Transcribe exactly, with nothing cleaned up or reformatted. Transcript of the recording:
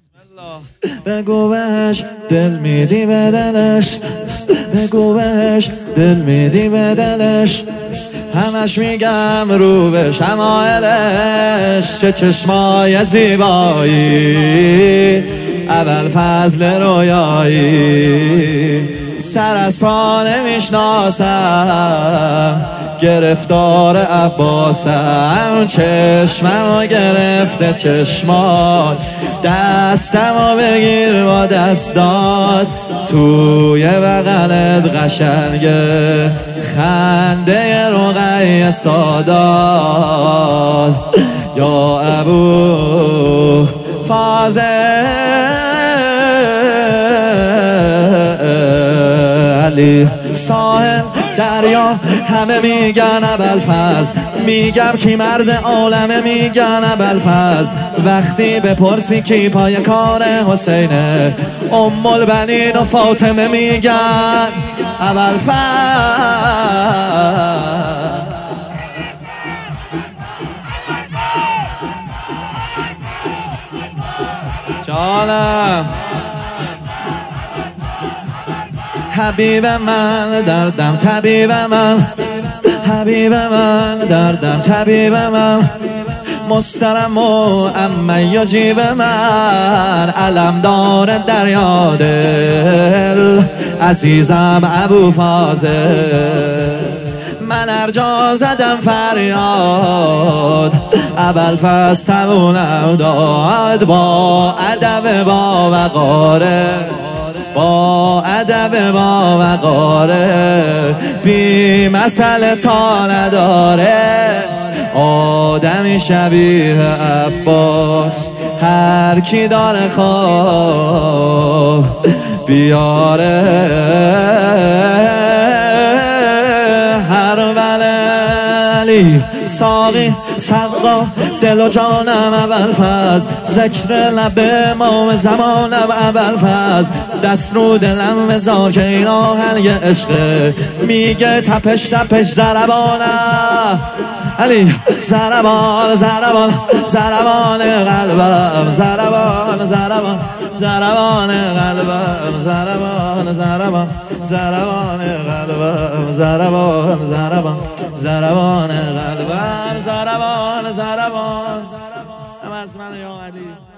بگو بهش دل میدی به دلش، بگو بهش دل میدی به دلش، همش میگم رو به شمایلش، چه چشمای زیبایی، اول فضل رویایی، سر از پا نمیشناسم، گرفتار عباسم، چشممو گرفته چشمات، دستمو بگیر با دستات، توی بغلت قشنگه خنده رقیه سادات، یا ابو فاضل علی. ساحل دریا همه میگن ابوالفضل، میگم کی مرد عالمه میگن ابوالفضل، وقتی بپرسی کی پای کار حسینه، ام البنین و فاطمه میگن ابوالفضل. جانم حبیب من دردم طبیب من، حبیب من دردم طبیب من، مسترم و اما یجیب من، علمدار دریا دل عزیزم ابو فاضل. من ارجا زدم فریاد، ابوالفضل تبونم داد، با ادب با وقاره، با ادب با وقاره، بی مسئله تا نداره، آدمی شبیه عباس هر کی داره خواه بیاره، هر ولی ساقی سقا دل و جانم ابوالفضل، ذکر لب امام زمانم ابوالفضل، دست رو دلم بذار که این آهنگ عشقه، میگه تپش تپش ضربانم علی، ضربان ضربان ضربان قلبم، ضربان ضربان ضربان قلبم، ضربان ضربان ضربان قلبم، ضربان ضربان ضربان قلبم، ضربان ضربان هم از من یا علی.